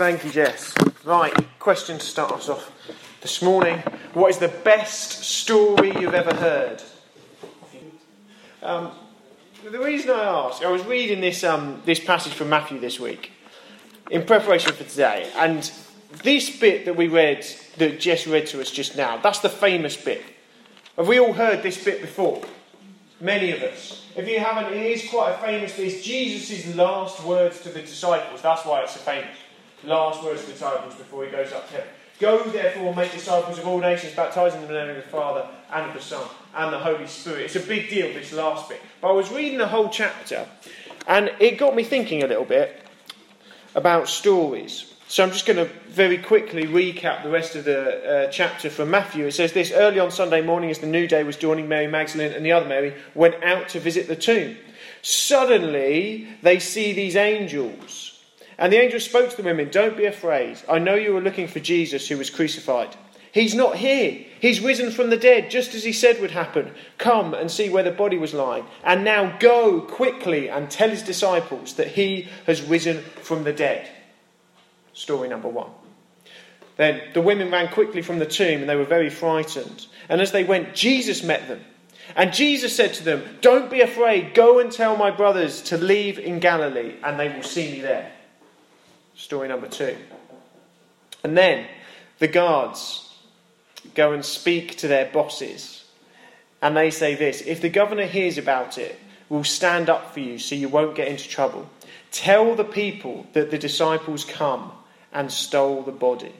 Thank you, Jess. Right, question to start us off this morning. What is the best story you've ever heard? The reason I ask, I was reading this passage from Matthew this week in preparation for today, and this bit that we read, that Jess read to us just now, that's the famous bit. Have we all heard this bit before? Many of us. If you haven't, it is quite a famous bit. It's Jesus' last words to the disciples. That's why it's so famous. Last words to the disciples before he goes up to heaven. Go therefore, make disciples of all nations, baptizing them in the name of the Father and of the Son and the Holy Spirit. It's a big deal, this last bit. But I was reading the whole chapter, and it got me thinking a little bit about stories. So I'm just going to very quickly recap the rest of the chapter from Matthew. It says this: early on Sunday morning, as the new day was dawning, Mary Magdalene and the other Mary went out to visit the tomb. Suddenly, they see these angels. And the angel spoke to the women, "Don't be afraid. I know you are looking for Jesus who was crucified. He's not here. He's risen from the dead, just as he said would happen. Come and see where the body was lying. And now go quickly and tell his disciples that he has risen from the dead." Story number one. Then the women ran quickly from the tomb, and they were very frightened. And as they went, Jesus met them. And Jesus said to them, "Don't be afraid. Go and tell my brothers to leave in Galilee, and they will see me there." Story number two. And then the guards go and speak to their bosses. And they say this: "If the governor hears about it, we'll stand up for you so you won't get into trouble. Tell the people that the disciples come and stole the body."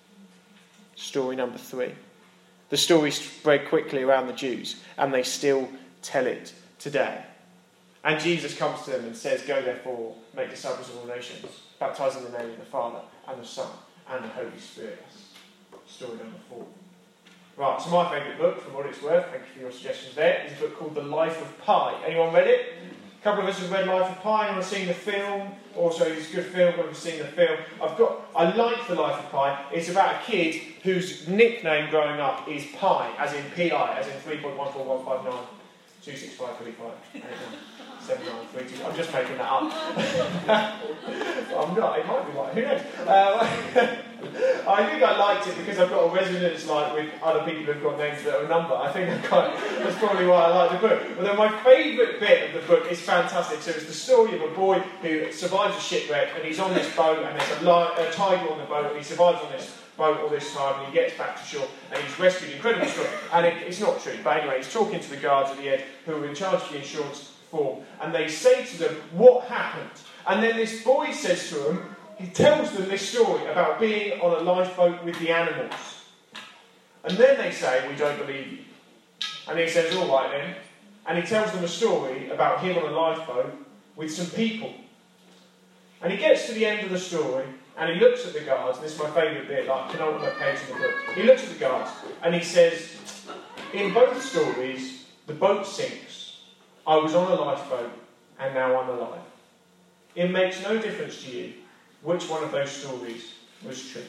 Story number three. The story spread quickly around the Jews, and they still tell it today. And Jesus comes to them and says, "Go therefore, make disciples of all nations, baptizing in the name of the Father and the Son and the Holy Spirit." Story number four. Right, so my favourite book, for what it's worth, thank you for your suggestions there, is a book called The Life of Pi. Anyone read it? A couple of us have read Life of Pi. Anyone seen the film? Also, it's a good film. I've seen the film. I like The Life of Pi. It's about a kid whose nickname growing up is Pi, as in Pi, as in 3.14159 26535 7932. I'm just making that up. I'm not. It might be right. Who knows? I think I liked it because I've got a resonance with other people who've got names that are a number. I think that's probably why I like the book. But then my favourite bit of the book is fantastic. So it's the story of a boy who survives a shipwreck, and he's on this boat, and there's a tiger on the boat, and he survives on this boat all this time, and he gets back to shore, and he's rescued incredibly strong. And it's not true, but anyway, he's talking to the guards at the end who are in charge of the insurance form, and they say to them, "What happened?" And then this boy says to them, he tells them this story about being on a lifeboat with the animals. And then they say, "We don't believe you." And he says, "All right then." And he tells them a story about him on a lifeboat with some people. And he gets to the end of the story, and he looks at the guards, and this is my favourite bit, like penultimate page in the book. He looks at the guards, and he says, "In both stories, the boat sinks. I was on a lifeboat, and now I'm alive. It makes no difference to you which one of those stories was true.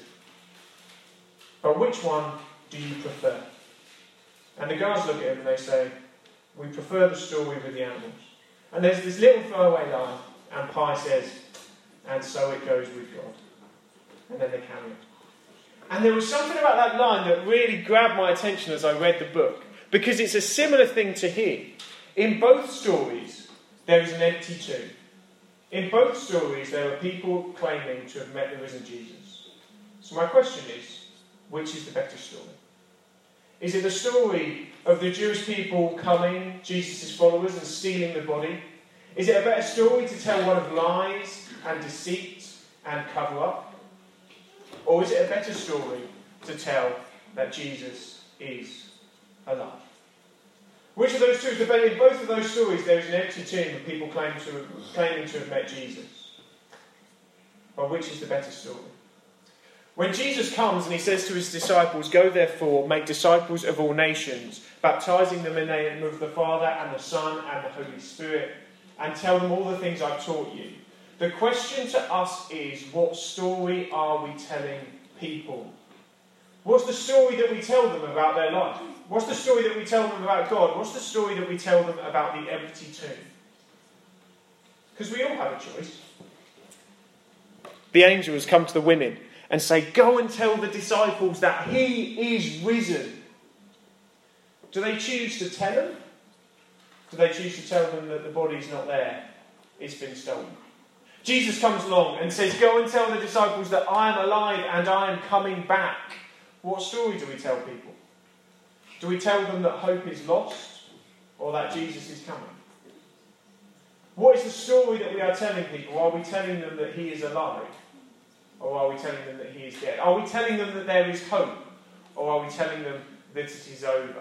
But which one do you prefer?" And the guards look at him and they say, "We prefer the story with the animals." And there's this little throwaway line, and Pi says, "And so it goes with God." And then they carry on. And there was something about that line that really grabbed my attention as I read the book, because it's a similar thing to here. In both stories, there is an empty tomb. In both stories, there are people claiming to have met the risen Jesus. So my question is, which is the better story? Is it the story of the Jewish people coming, Jesus' followers, and stealing the body? Is it a better story to tell one of lies and deceit and cover up? Or is it a better story to tell that Jesus is alive? Which of those two is the better? In both of those stories, there is an empty tomb of people claiming to have met Jesus. But which is the better story? When Jesus comes and he says to his disciples, "Go therefore, make disciples of all nations, baptizing them in the name of the Father and the Son and the Holy Spirit, and tell them all the things I've taught you." The question to us is, what story are we telling people? What's the story that we tell them about their life? What's the story that we tell them about God? What's the story that we tell them about the empty tomb? Because we all have a choice. the angels come to the women and say, go and tell the disciples that he is risen. Do they choose to tell them? Do they choose to tell them that the body's not there? It's been stolen. Jesus comes along and says, go and tell the disciples that I am alive and I am coming back. What story do we tell people? Do we tell them that hope is lost or that Jesus is coming? What is the story that we are telling people? Are we telling them that he is alive? Or are we telling them that he is dead? Are we telling them that there is hope? Or are we telling them that it is over?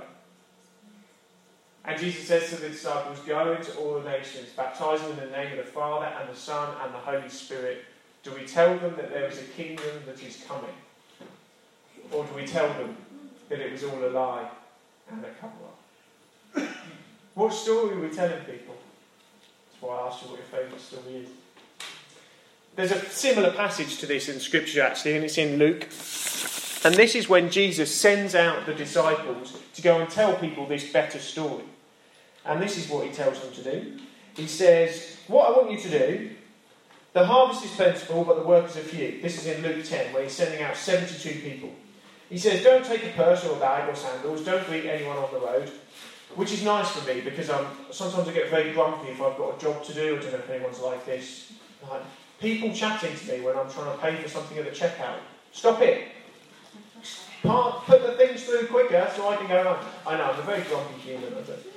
And Jesus says to the disciples, go into all the nations, baptizing them in the name of the Father and the Son and the Holy Spirit. Do we tell them that there is a kingdom that is coming? Or do we tell them that it was all a lie and a cover-up? What story are we telling people? That's why I asked you what your favourite story is. There's a similar passage to this in Scripture actually, and it's in Luke. And this is when Jesus sends out the disciples to go and tell people this better story. And this is what he tells them to do. He says, what I want you to do, the harvest is plentiful, but the workers are few. This is in Luke 10, where he's sending out 72 people. He says, don't take a purse or a bag or sandals, don't greet anyone on the road, which is nice for me, because sometimes I get very grumpy if I've got a job to do. I don't know if anyone's like this. Like, people chatting to me when I'm trying to pay for something at the checkout. Stop it. Put the things through quicker so I can go on. I know, I'm a very grumpy human.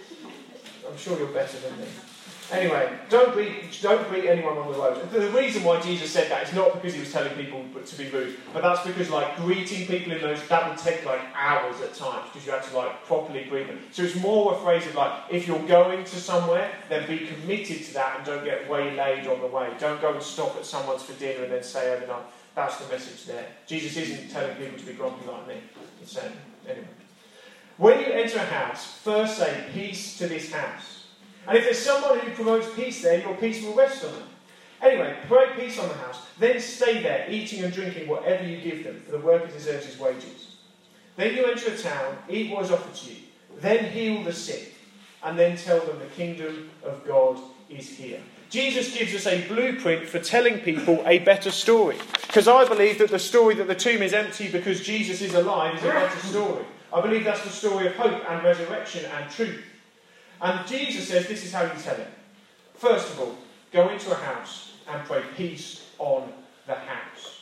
I'm sure you're better than me. Anyway, don't greet anyone on the road. The reason why Jesus said that is not because he was telling people to be rude, but that's because greeting people in those, that would take hours at times, because you had to properly greet them. So it's more a phrase of if you're going to somewhere, then be committed to that and don't get waylaid on the way. Don't go and stop at someone's for dinner and then stay overnight. That's the message there. Jesus isn't telling people to be grumpy like me. He's saying, anyway. When you enter a house, first say, peace to this house. And if there's someone who promotes peace there, your peace will rest on them. Anyway, pray peace on the house. Then stay there, eating and drinking whatever you give them, for the worker deserves his wages. Then you enter a town, eat what is offered to you. Then heal the sick, and then tell them the kingdom of God is here. Jesus gives us a blueprint for telling people a better story. Because I believe that the story that the tomb is empty because Jesus is alive is a better story. I believe that's the story of hope and resurrection and truth. And Jesus says this is how you tell it. First of all, go into a house and pray peace on the house.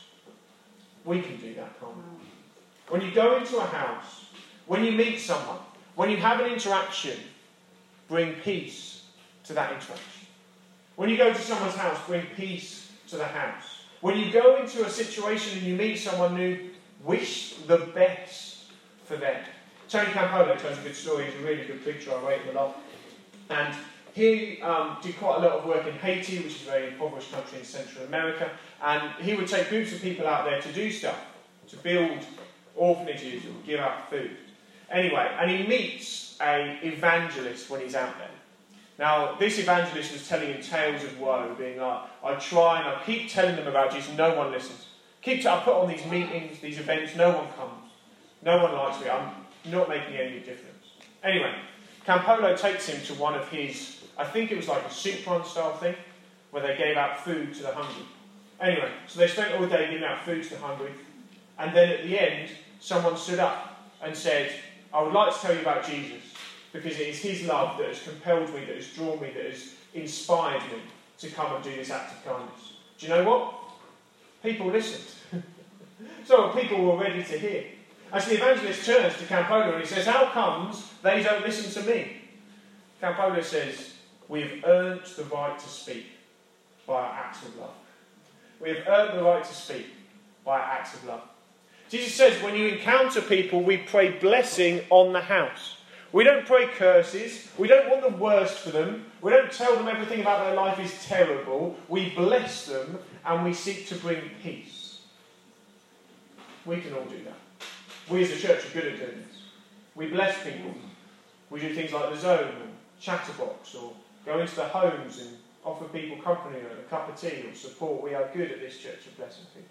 We can do that, can't we? When you go into a house, when you meet someone, when you have an interaction, bring peace to that interaction. When you go to someone's house, bring peace to the house. When you go into a situation and you meet someone new, wish the best for them. Tony Campolo tells a good story. He's a really good preacher. I rate him a lot. And he did quite a lot of work in Haiti, which is a very impoverished country in Central America. And he would take groups of people out there to do stuff, to build orphanages or give out food. Anyway, and he meets an evangelist when he's out there. Now, this evangelist was telling him tales of woe, being like, I try and I keep telling them about Jesus, no one listens. I put on these meetings, these events, no one comes. No one likes me, I'm not making any difference. Anyway, Campolo takes him to one of his, I think it was like a soup run style thing, where they gave out food to the hungry. Anyway, so they spent all day giving out food to the hungry, and then at the end, someone stood up and said, I would like to tell you about Jesus, because it is his love that has compelled me, that has drawn me, that has inspired me to come and do this act of kindness. Do you know what? People listened. So people were ready to hear. Actually, the evangelist turns to Campolo and he says, how comes they don't listen to me? Campolo says, we have earned the right to speak by our acts of love. We have earned the right to speak by our acts of love. Jesus says, when you encounter people, we pray blessing on the house. We don't pray curses. We don't want the worst for them. We don't tell them everything about their life is terrible. We bless them and we seek to bring peace. We can all do that. We as a church are good at doing this. We bless people. We do things like the Zone or Chatterbox, or go into the homes and offer people company or a cup of tea or support. We are good at this church at blessing people.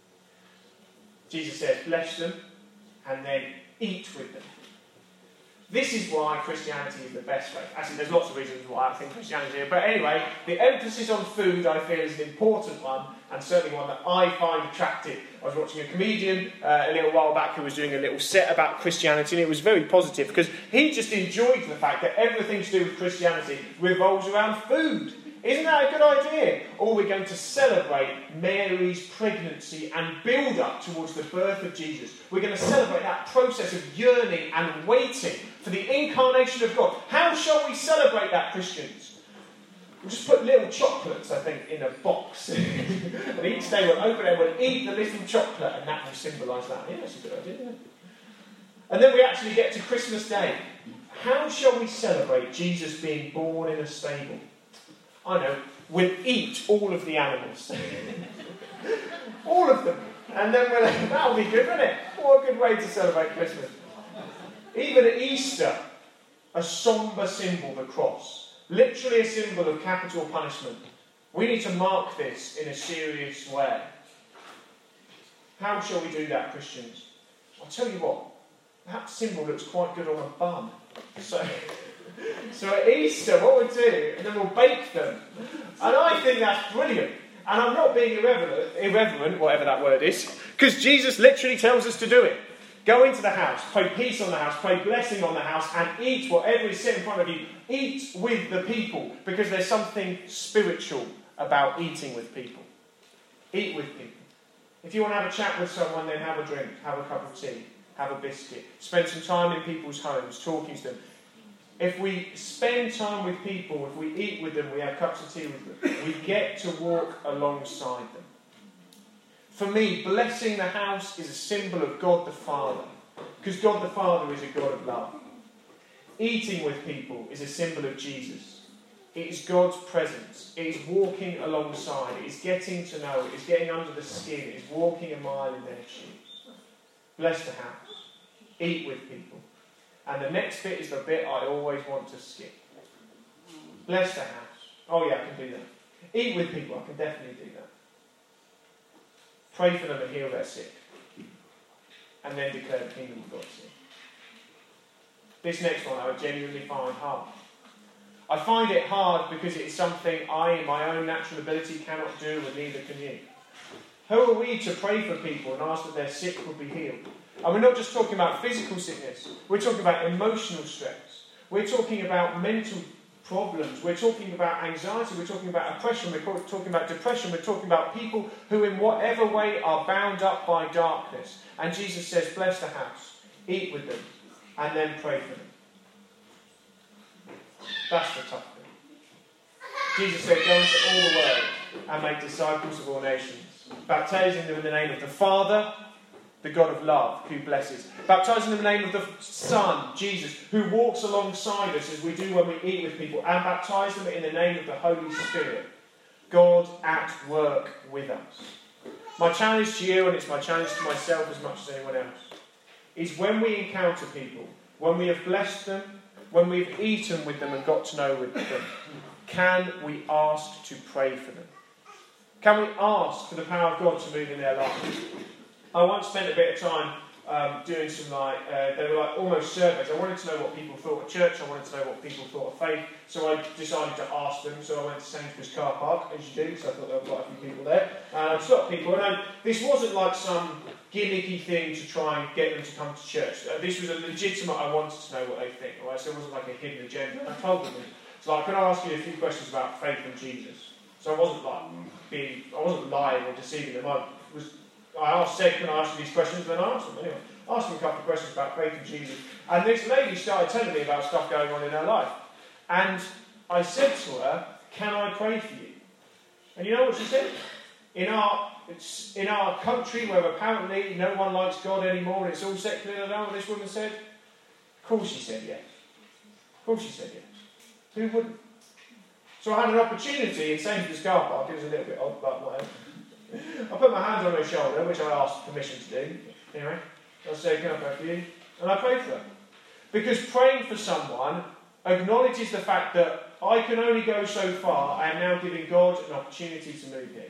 Jesus says, bless them and then eat with them. This is why Christianity is the best faith. Actually, there's lots of reasons why I think Christianity is. But anyway, the emphasis on food, I feel, is an important one, and certainly one that I find attractive. I was watching a comedian a little while back who was doing a little set about Christianity, and it was very positive, because he just enjoyed the fact that everything to do with Christianity revolves around food. Isn't that a good idea? Or we're going to celebrate Mary's pregnancy and build up towards the birth of Jesus. We're going to celebrate that process of yearning and waiting for the incarnation of God. How shall we celebrate that, Christians? We'll just put little chocolates, I think, in a box. And each day we'll open it and we'll eat the little chocolate, and that will symbolise that. Yeah, that's a good idea, isn't it? And then we actually get to Christmas Day. How shall we celebrate Jesus being born in a stable? I know, we'll eat all of the animals. All of them. And then that'll be good, won't it? What a good way to celebrate Christmas. Even at Easter, a sombre symbol, the cross. Literally a symbol of capital punishment. We need to mark this in a serious way. How shall we do that, Christians? I'll tell you what, that symbol looks quite good on a bun. So at Easter, what we'll do, and then we'll bake them. And I think that's brilliant. And I'm not being irreverent, whatever that word is, because Jesus literally tells us to do it. Go into the house, pray peace on the house, pray blessing on the house, and eat whatever is set in front of you. Eat with the people, because there's something spiritual about eating with people. Eat with people. If you want to have a chat with someone, then have a drink, have a cup of tea, have a biscuit. Spend some time in people's homes, talking to them. If we spend time with people, if we eat with them, we have cups of tea with them, we get to walk alongside them. For me, blessing the house is a symbol of God the Father, because God the Father is a God of love. Eating with people is a symbol of Jesus. It is God's presence. It is walking alongside. It is getting to know. It is getting under the skin. It is walking a mile in their shoes. Bless the house. Eat with people. And the next bit is the bit I always want to skip. Bless the house. Oh yeah, I can do that. Eat with people. I can definitely do that. Pray for them and heal their sick. And then declare the kingdom of God to them. This next one I genuinely find hard. I find it hard because it's something I, in my own natural ability, cannot do, and neither can you. Who are we to pray for people and ask that their sick will be healed? And we're not just talking about physical sickness. We're talking about emotional stress. We're talking about mental problems. We're talking about anxiety. We're talking about oppression. We're talking about depression. We're talking about people who in whatever way are bound up by darkness. And Jesus says, bless the house, eat with them, and then pray for them. That's the tough thing. Jesus said, go into all the world and make disciples of all nations, baptizing them in the name of the Father, the God of love, who blesses. Baptizing them in the name of the Son, Jesus, who walks alongside us as we do when we eat with people. And baptize them in the name of the Holy Spirit, God at work with us. My challenge to you, and it's my challenge to myself as much as anyone else, is when we encounter people, when we have blessed them, when we've eaten with them and got to know with them, can we ask to pray for them? Can we ask for the power of God to move in their lives? I once spent a bit of time doing some they were like almost surveys. I wanted to know what people thought of church. I wanted to know what people thought of faith. So I decided to ask them. So I went to Sainsbury's car park, as you do, because I thought there were quite a few people there. And I stopped people. And this wasn't like some gimmicky thing to try and get them to come to church. This was a legitimate, I wanted to know what they think. Right? So it wasn't like a hidden agenda. I told them, so like, can I ask you a few questions about faith and Jesus? So I wasn't lying or deceiving them. I said, can I ask you these questions? Then I asked them. Anyway, I asked them a couple of questions about faith and Jesus. And this lady started telling me about stuff going on in her life. And I said to her, can I pray for you? And you know what she said? In our country, where apparently no one likes God anymore, and it's all secular, you know what this woman said? Of course she said yes. Of course she said yes. Who wouldn't? So I had an opportunity in Sainsbury's car park. It was a little bit odd, but whatever. I put my hand on her shoulder, which I asked permission to do. Anyway, I said, can I pray for you? And I prayed for her. Because praying for someone acknowledges the fact that I can only go so far. I am now giving God an opportunity to move here.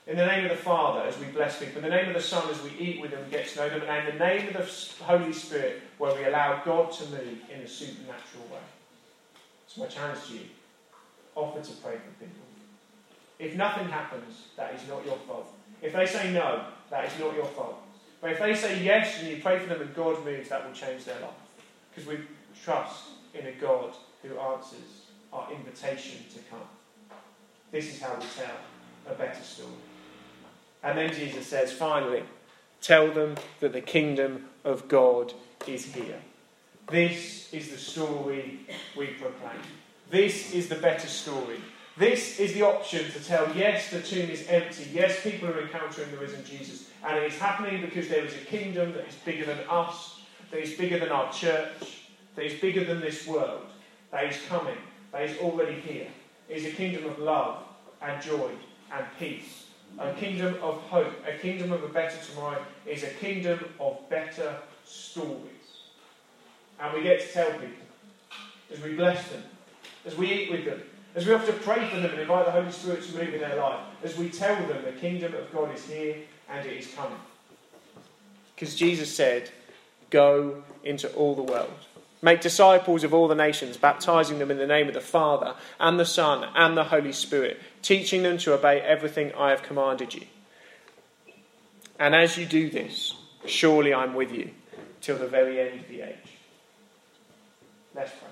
In the name of the Father, as we bless people. In the name of the Son, as we eat with them and get to know them. And in the name of the Holy Spirit, where we allow God to move in a supernatural way. So my challenge to you, offer to pray for people. If nothing happens, that is not your fault. If they say no, that is not your fault. But if they say yes and you pray for them and God moves, that will change their life. Because we trust in a God who answers our invitation to come. This is how we tell a better story. And then Jesus says, finally, tell them that the kingdom of God is here. This is the story we proclaim. This is the better story. This is the option to tell, yes, the tomb is empty. Yes, people are encountering the risen Jesus. And it is happening because there is a kingdom that is bigger than us, that is bigger than our church, that is bigger than this world, that is coming, that is already here. It is a kingdom of love and joy and peace. A kingdom of hope, a kingdom of a better tomorrow. It is a kingdom of better stories. And we get to tell people, as we bless them, as we eat with them, as we have to pray for them and invite the Holy Spirit to move in their life, as we tell them the kingdom of God is here and it is coming. Because Jesus said, go into all the world. Make disciples of all the nations, baptizing them in the name of the Father and the Son and the Holy Spirit, teaching them to obey everything I have commanded you. And as you do this, surely I'm with you till the very end of the age. Let's pray.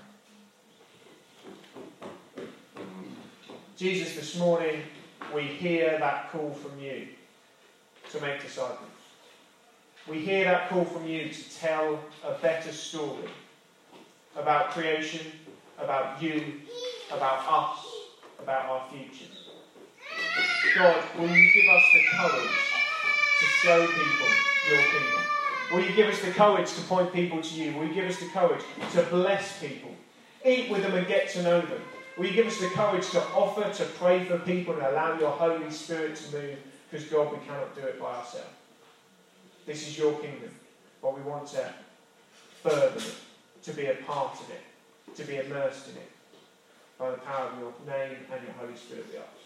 Jesus, this morning we hear that call from you to make disciples. We hear that call from you to tell a better story about creation, about you, about us, about our futures. God, will you give us the courage to show people your kingdom? Will you give us the courage to point people to you? Will you give us the courage to bless people? Eat with them and get to know them. Will you give us the courage to offer, to pray for people and allow your Holy Spirit to move? Because God, we cannot do it by ourselves. This is your kingdom, but we want to further it, to be a part of it, to be immersed in it. By the power of your name and your Holy Spirit we ask.